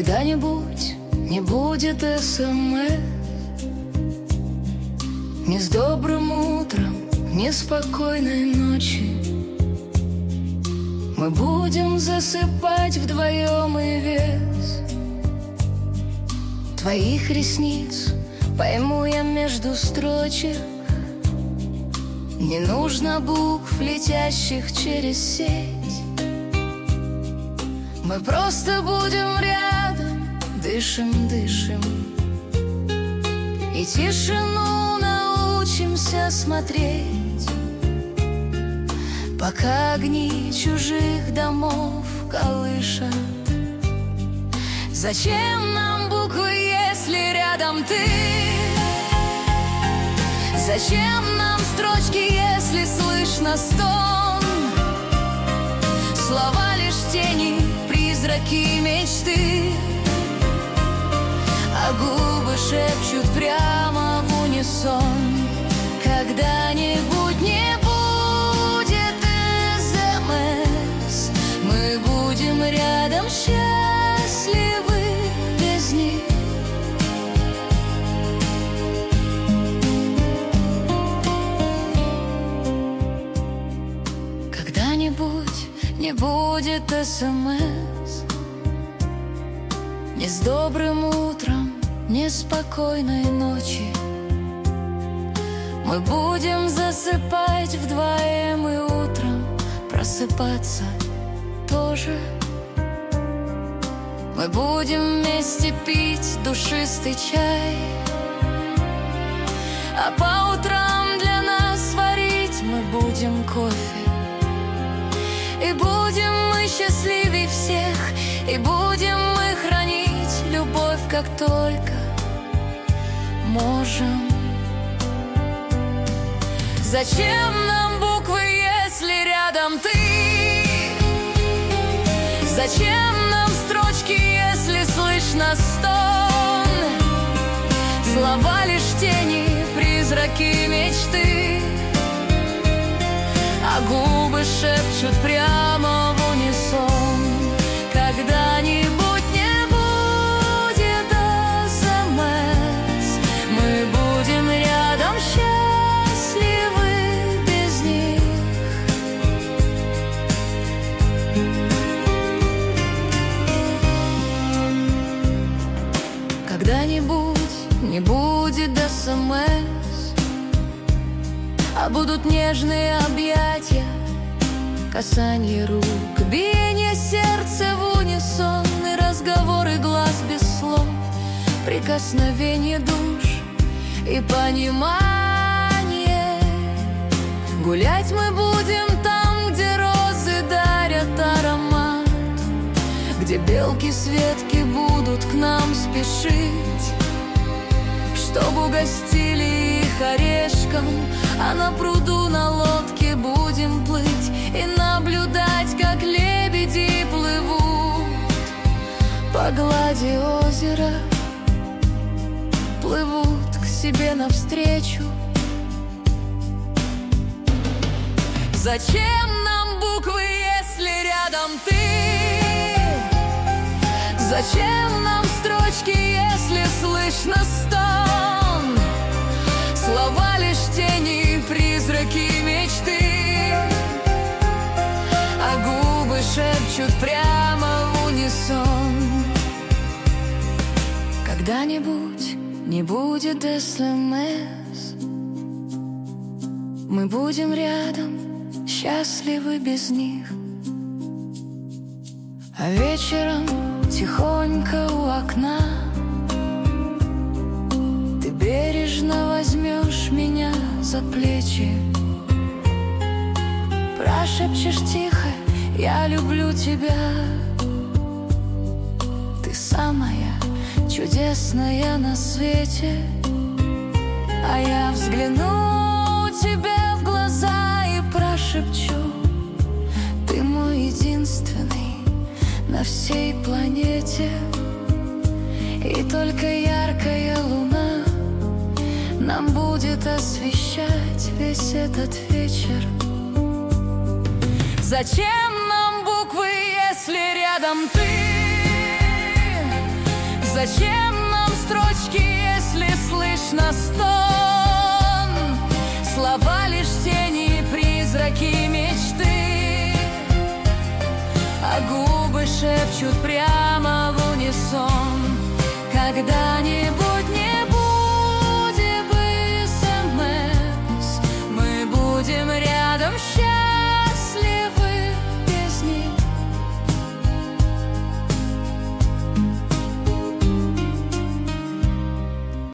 Когда-нибудь не будет СМС, ни с добрым утром, ни спокойной ночи. Мы будем засыпать вдвоем, и вес твоих ресниц пойму я между строчек. Не нужно букв, летящих через сеть. Мы просто будем рядом, дышим, дышим, и тишину научимся смотреть, пока огни чужих домов колышат. Зачем нам буквы, если рядом ты? Зачем нам строчки, если слышно стон? Слова лишь тени, призраки мечты, а губы шепчут прямо в унисон. Когда-нибудь не будет СМС, мы будем рядом, счастливы без них. Когда-нибудь не будет СМС, ни с добрым утром, ни спокойной ночи. Мы будем засыпать вдвоем и утром просыпаться тоже. Мы будем вместе пить душистый чай, а по утрам для нас варить мы будем кофе. И будем мы счастливей всех, и будем мы хранить любовь, как только можем. Зачем нам буквы, если рядом ты? Зачем нам строчки, если слышно стон? Слова лишь тени, призраки мечты, а губы шепчут прямо в унисон. Когда-нибудь не будет СМС, мы будем рядом, счастливы без них. Когда-нибудь не будет СМС, а будут нежные объятия, касание рук, биение сердца в унисон, и разговоры глаз без слов, прикосновение душ и понимание. Гулять мы будем там, где розы дарят аромат, где белки с ветки будут к нам спешить, чтобы угостили их орешком, а на пруду на лодке будем плыть и наблюдать, как лебеди плывут по глади озера, плывут к себе навстречу. Зачем нам буквы, если рядом ты? Зачем нам строчки, если слышно стон? Слова лишь тени, призраки мечты, а губы шепчут прямо в унисон. Когда-нибудь не будет СМС, мы будем рядом, счастливы без них. А вечером тихонько у окна ты бережно возьмешь меня за плечи, прошепчешь тихо: я люблю тебя. Ты самая чудесная на свете, а я взгляну тебе в глаза и прошепчу: ты мой единственный на всей планете. И только яркая луна нам будет освещать весь этот вечер. Зачем нам буквы, если рядом ты? Зачем нам строчки, если слышно стон? Слова лишь тени и призраки мечты, а губы шепчут прямо в унисон, когда не